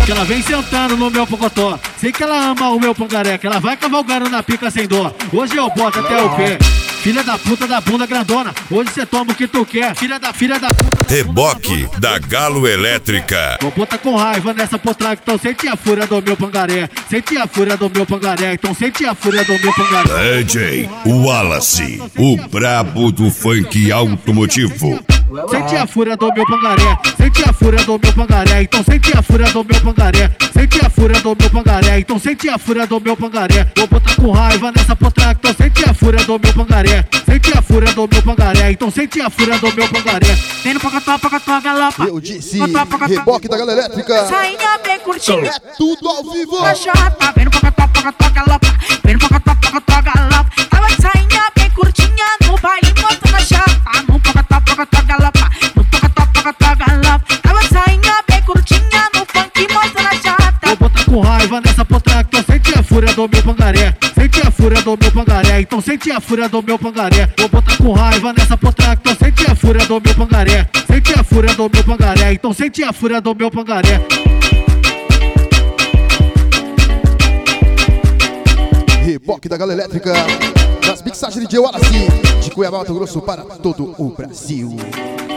que ela vem sentando no meu pocotó. Sei que ela ama o meu pangaré, que ela vai cavalgando na pica sem dó. Hoje eu boto até o pé. Filha da puta da bunda grandona, hoje cê toma o que tu quer. Filha da puta da Reboque da Galo Elétrica. vou botar com raiva nessa potraca, então sente a fúria do meu pangaré. Sente a fúria do meu pangaré, então sente a fúria do meu pangaré. DJ Wallace, o brabo do funk automotivo. Sente a fúria do meu pangaré, sente a fúria do meu pangaré, então sente a fúria do meu pangaré. Sente a fúria do meu pangaré, então sente a fúria do meu pangaré. Vou botar com raiva nessa potraca, então sente a fúria do meu pangaré. Sente a fúria do meu pangaré, então sente a fúria do meu pangaré. Vem no pocotó, galopa. Eu disse, reboque da Galo Elétrica. Sainha bem curtinha. É tudo ao vivo. Na chata, vem no pocotó, galopa. Vem no pocotó, galopa. Tava de sainha bem curtinha no baile, mostrando a chata. No pocotó, galopa. No pocotó, galopa. Tava de sainha bem curtinha no funk, mostrando a chata. Vou botar com raiva nessa potraca, então sente a fúria do meu pangaré. Sente a fúria do meu pangaré, então sente a fúria do meu pangaré. Vou botar com raiva nessa potraca, então sente a fúria do meu pangaré. Sente a fúria do meu pangaré, então sente a fúria do meu pangaré. Reboque da Galo Elétrica. Das mixagens de DJ Wallace, de Cuiabá, Mato Grosso para todo o Brasil.